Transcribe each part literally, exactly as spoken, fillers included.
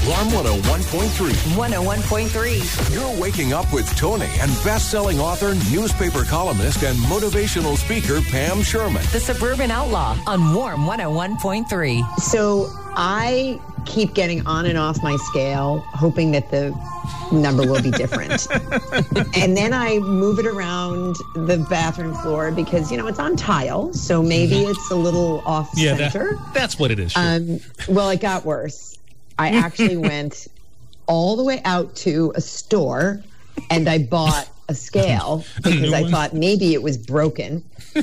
Warm one oh one point three. one oh one point three. You're waking up with Tony and best-selling author, newspaper columnist, and motivational speaker Pam Sherman. The Suburban Outlaw on Warm one oh one point three. So I keep getting on and off my scale, hoping that the number will be different. And then I move it around the bathroom floor because, you know, it's on tile, so maybe it's a little off Yeah, center. that, that's what it is. Sure. Um, well, it got worse. I actually went all the way out to a store and I bought a scale because I thought maybe it was broken.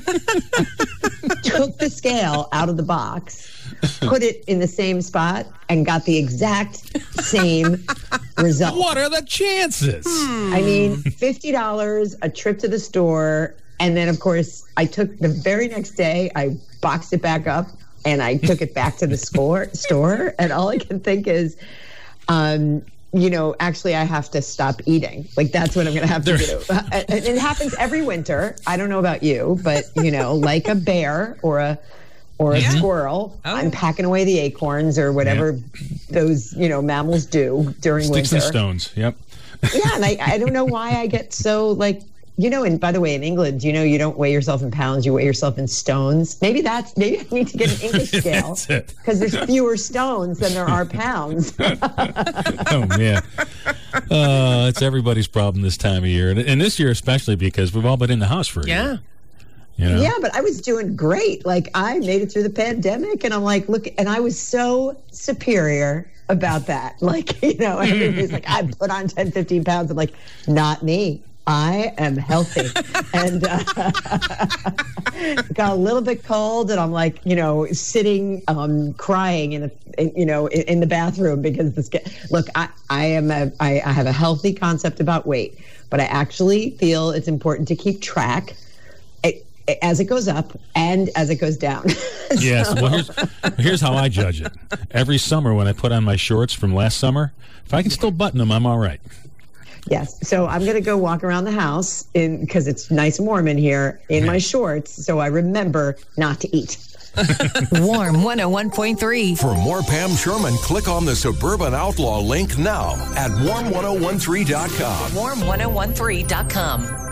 Took the scale out of the box, put it in the same spot, and got the exact same result. What are the chances? I mean, fifty dollars, a trip to the store, and then, of course, I took the very next day, I boxed it back up, and I took it back to the score, store, and all I can think is, um, you know, actually I have to stop eating. Like, that's what I'm going to have to do. And it happens every winter. I don't know about you, but, you know, like a bear or a or a Yeah. squirrel, Oh. I'm packing away the acorns or whatever those, you know, mammals do during Sticks winter. and stones. Yep. Yeah, and I, I don't know why I get so, like, you know, and by the way, in England, you know, you don't weigh yourself in pounds, you weigh yourself in stones. Maybe that's, maybe I need to get an English scale That's it. because there's fewer stones than there are pounds. Oh, man. Uh, it's everybody's problem this time of year. And, and this year especially because we've all been in the house for a Yeah. year. You know? Yeah, but I was doing great. Like, I made it through the pandemic, and I'm like, look, and I was so superior about that. Like, you know, everybody's like, I put on ten, fifteen pounds. I'm like, not me. I am healthy. And uh, got a little bit cold, and I'm like, you know, sitting, um, crying in, a, in you know, in, in the bathroom because this. Look, I, I am a, I, I have a healthy concept about weight, but I actually feel it's important to keep track it, as it goes up and as it goes down. Yes. So- Well, here's, here's how I judge it. Every summer when I put on my shorts from last summer, if I can still button them, I'm all right. Yes. So I'm going to go walk around the house in because it's nice and warm in here in my shorts. So I remember not to eat. Warm one oh one point three. For more Pam Sherman, click on the Suburban Outlaw link now at warm ten thirteen dot com. warm ten thirteen dot com.